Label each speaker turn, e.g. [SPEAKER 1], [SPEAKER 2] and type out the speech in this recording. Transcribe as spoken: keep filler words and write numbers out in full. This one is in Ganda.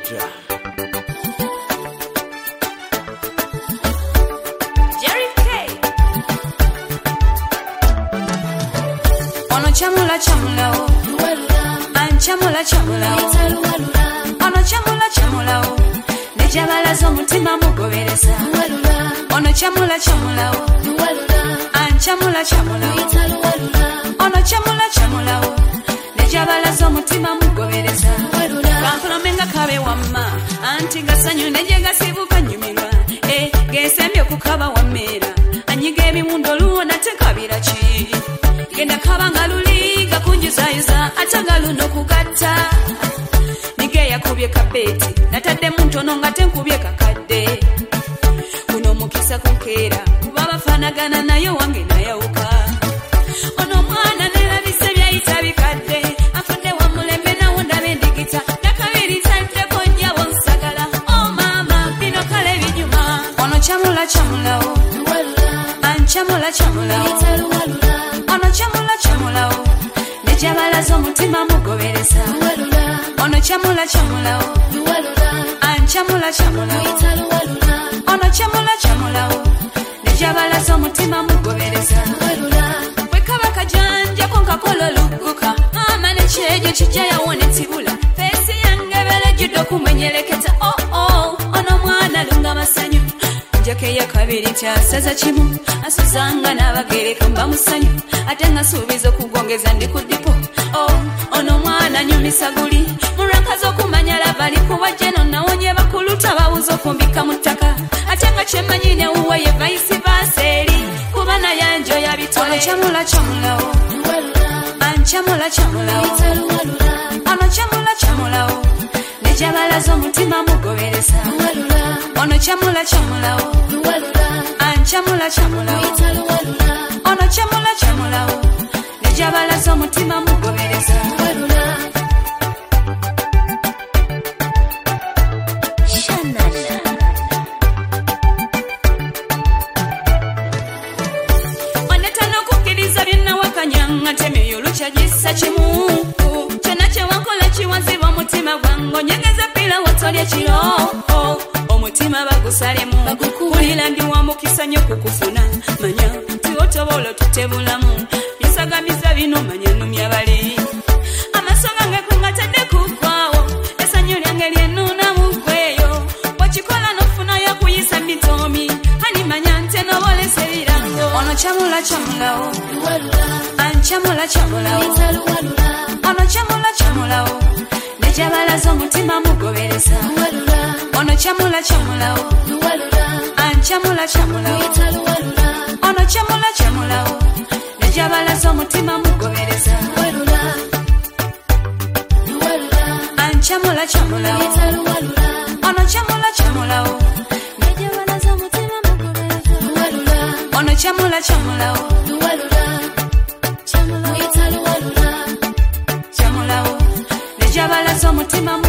[SPEAKER 1] Peter.
[SPEAKER 2] Jerry K. Ono chamula chamula o. Anchamula chamula o. Ono chamula chamula o. Nejabala zo mutima mugobereza. Ono chamula chamula o. Anchamula chamula o. Ono chamula chamula o. Nejabala zo mutima mugobereza. Kampala menga kabe wamma. Anti gasanyu neje gasibuka nyumirwa. Eh, gesembye kukaba wamera. Anyiga ebiwundo luona tekabira ki. Genda kabanga luli gakunjizayuza atanga luno kugatta. Nige yakubye kabeti natadde muntono nga tenkubye kakadde. Kuno mukisa kunkera kuba bafanagana nayo wange nayawuka. Ono mwana nerabise byayita bikadde afudde wa mulembe nawo ndabe ndigita nakabiri tadde konja wonsagala. Oh mama bino kale binyuma. Ono chamula chamula o. Anchamula chamula o. Ono chamula chamula o. Nejabala zo mutima mugobereza. Ono chamula chamula o. Anchamula chamula o. Ono chamula chamula o. Nejabala zo mutima mugobereza. Wekaba kajanja konka kolo luguka. Ama nechejo chijaya wone tibula. Fesi yangebele judo kumenyeleketa. Oh oh. Ono mwana lunga masanyu. Njake ya kabiri chasaza chimu. Asuzanga nabagereka mba musanyu. Atenga subizo kugongeza ndi kudipo. Oh, ono mwana nyumisa guli. Murakazo kumanyala bali kuwa jeno na onye bakuluta bawuzo kumbika mutaka. Atenga chemanyine uwe ye vaisi vaseri. Kubana yanjo ya bitole. Ono chamula chamula o. Anchamula chamula o. Ono chamula chamula o. Nejabala zo mutima mugobereza. Ono chamula chamula o. Anchamula chamula o. Ono chamula chamula o. Nejabala zo mutima mugobereza. Shanana. Wanetano kukiriza byonna wakanyanga temeyo lucha gisa kimu. Kyonna kye wakola kiwaziba mutima gwange nyegeza pila watolye kiro. Omutima bagusalemu kulira ndi wa mukisa nnyo kukufuna manya tiwotobola tutebulamu bisagamiza bino manya numya bali amasonga ngekungatadde kukwawo esanyu lyange lyenuna mukweyo wakikola nofuna yakuyisa mitomi hani manya nte nobolesebirango. Ono chamula chamula o. Anchamula chamula o. Ono chamula chamula o. Nejabala zo mutima mugobereza. Ono chamula chamula o. Anchamula chamula o. Ono chamula chamula o. Nejabala zo mutima mugobereza. Anchamula chamula o. Ono chamula chamula o. Nejabala zo mutima mugobereza. Ono chamula chamula o. Chamula o. Nejabala zo mutima mugobereza.